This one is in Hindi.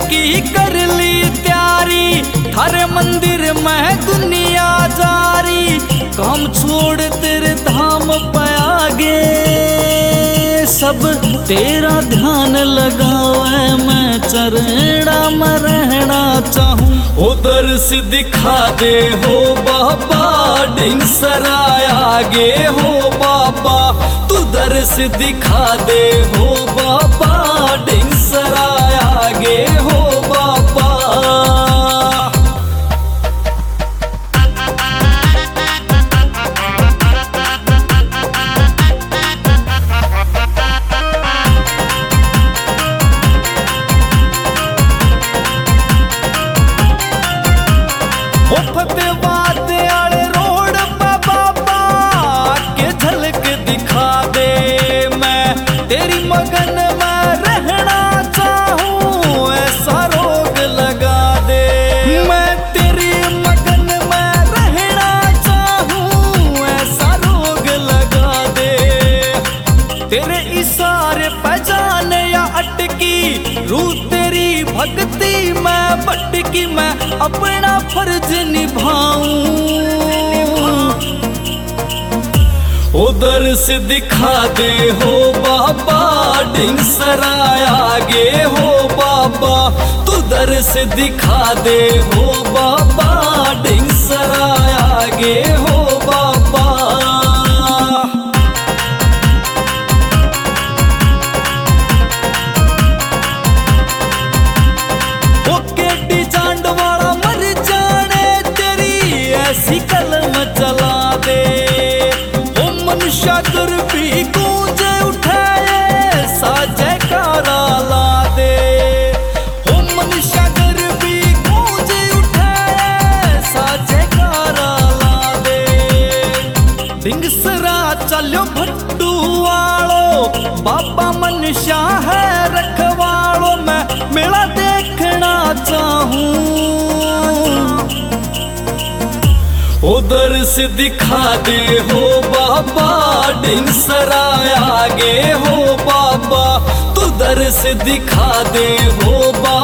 की कर ली तैयारी, थारे मंदिर में दुनिया जारी, काम छोड़ तेरे धाम पे आगे, सब तेरा ध्यान लगावे, मैं चरणा में रहना चाहूं। उधर से दिखा दे हो बाबा, ढिंगसराय आगे हो बाबा, तू दर से दिखा दे हो बाबा, ढिंगसराय आगे हो बाबा। फतेहाबाद आले रोड पे बाबा के झलक दिखा दे, मैं तेरी मगन में रहना चाहूं, ऐसा रोग लगा दे। मैं तेरी मगन में रहना चाहूं, ऐसा रोग लगा दे। तेरे इशारे पे जाने या अटकी, रूह तेरी भक्ति में भटकी, मैं अपना फर्ज निभाऊं। उधर से दिखा दे हो बाबा, ढिंगसराय आगे हो बाबा, तू दर से दिखा दे हो बाबा, ढिंगसराय आगे हो बाबा। ऐसी कलम चला दे, ओ मनुष्य कर भी गूंजे उठाए, साजे कारा ला दे। ओ मनुष्य कर भी गूंजे उठाए, साजे कारा ला दे। ढिंगसरा चलो भट्टू वालो, बाबा मनुष्य है रखवालो, मैं मेला देखना चाहूं। उधर से दिखा दे हो बाबा, ढिंगसराय आगे हो बाबा, तू दर से दिखा दे हो बाबा।